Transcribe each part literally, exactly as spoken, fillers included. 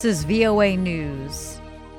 This is V O A News.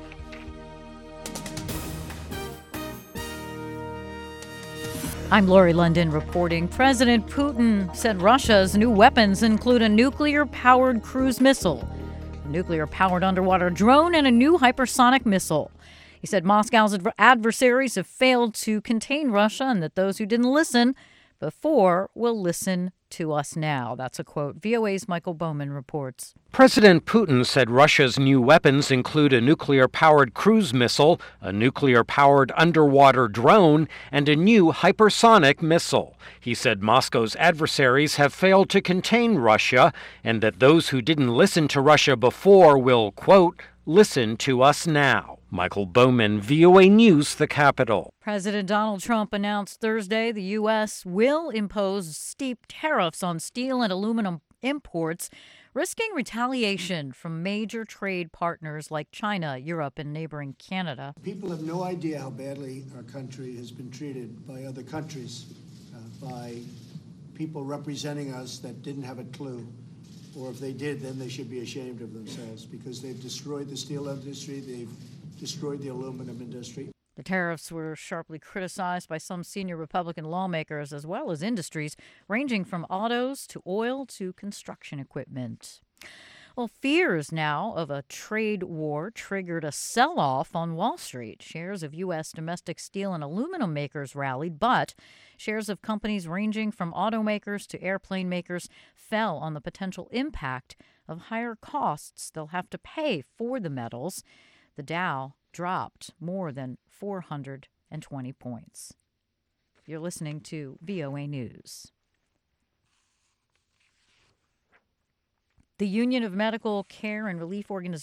I'm Lori London reporting. President Putin said Russia's new weapons include a nuclear-powered cruise missile, a nuclear-powered underwater drone, and a new hypersonic missile. He said Moscow's adver- adversaries have failed to contain Russia and that those who didn't listen before will listen to us now. That's a quote. V O A's Michael Bowman reports. President Putin said Russia's new weapons include a nuclear-powered cruise missile, a nuclear-powered underwater drone, and a new hypersonic missile. He said Moscow's adversaries have failed to contain Russia and that those who didn't listen to Russia before will, quote, listen to us now. Michael Bowman, V O A News, the Capitol. President Donald Trump announced Thursday the U S will impose steep tariffs on steel and aluminum imports, risking retaliation from major trade partners like China, Europe, and neighboring Canada. People have no idea how badly our country has been treated by other countries, uh, by people representing us that didn't have a clue. Or if they did, then they should be ashamed of themselves because they've destroyed the steel industry, they've destroyed the aluminum industry. The tariffs were sharply criticized by some senior Republican lawmakers as well as industries ranging from autos to oil to construction equipment. Well, fears now of a trade war triggered a sell-off on Wall Street. Shares of U S domestic steel and aluminum makers rallied, but shares of companies ranging from automakers to airplane makers fell on the potential impact of higher costs they'll have to pay for the metals. The Dow dropped more than four hundred twenty points. You're listening to V O A News. The Union of Medical Care and Relief Organizations